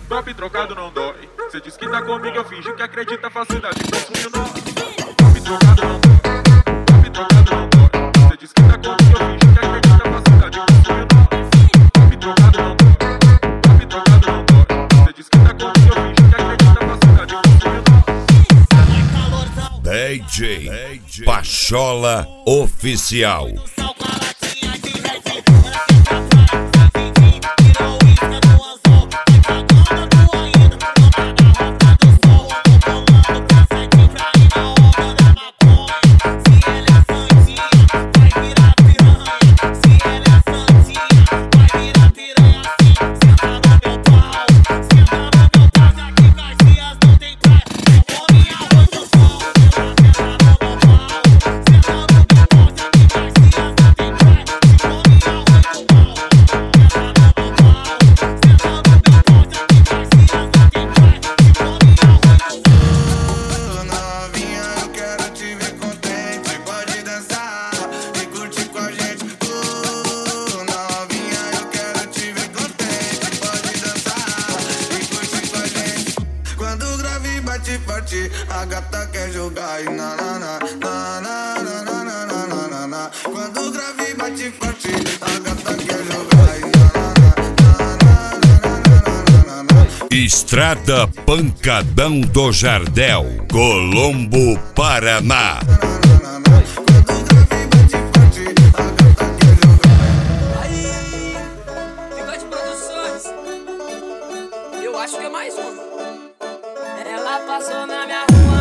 Golpe trocado não dói. Cê diz que tá comigo, eu fingi que acredita, facilidade consumiu nós. Golpe trocado não dói. Golpe trocado não dói. Cê diz que tá comigo, eu fingi que acredita, facilidade consumiu nós. Golpe trocado não dói. Golpe trocado não dói. Cê diz que tá comigo, eu fingi que acredita, facilidade consumiu nós. DJ Pachola Oficial. A gata quer jogar e na na na na na na na na na na na. Quando o grave bate forte, a gata quer jogar e na na na na na na. Estrada Pancadão do Jardel, Colombo, Paraná. Quando o grave bate forte, a gata quer jogar. Aí, Bigode Produções. Eu acho que é mais uma. Ela passou na minha rua.